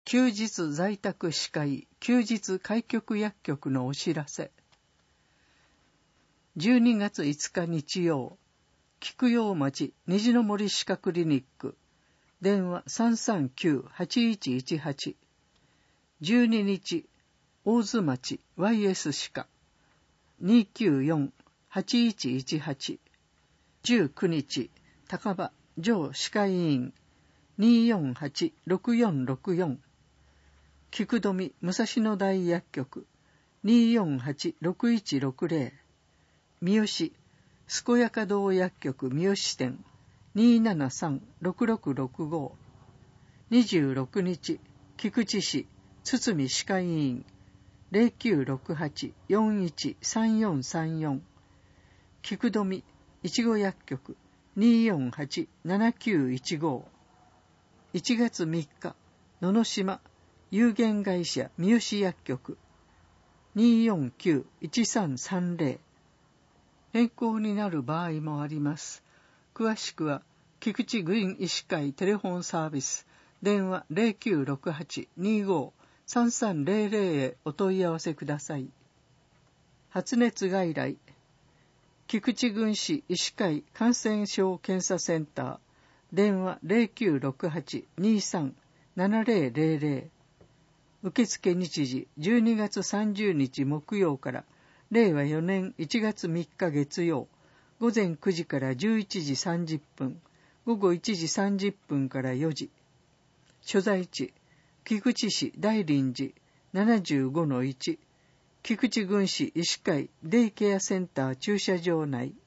休日在宅司会、休日開局薬局のお知らせ。12月5日日曜、菊陽町虹の森歯科クリニック、電話 339-8118。12日、大津町 YS 歯科、294-8118。19日、高場上歯科医院、248-6464。菊富武蔵野大薬局、248-6160。三好健やか堂薬局三好支店、273-6665。26日、菊池市堤歯科医院、0968-413434。菊富いちご薬局、248-7915。1月3日、野々島有限会社三好薬局、249-1330。変更になる場合もあります。詳しくは、菊池グリーン医師会テレフォンサービス、電話 0968-25-3300 へお問い合わせください。発熱外来、菊池郡市医師会感染症検査センター、電話 0968-23-7000。受付日時12月30日木曜から令和4年1月3日月曜、午前9時から11時30分、午後1時30分から4時。所在地、菊池市大林寺 75-1、菊池郡市医師会デイケアセンター駐車場内。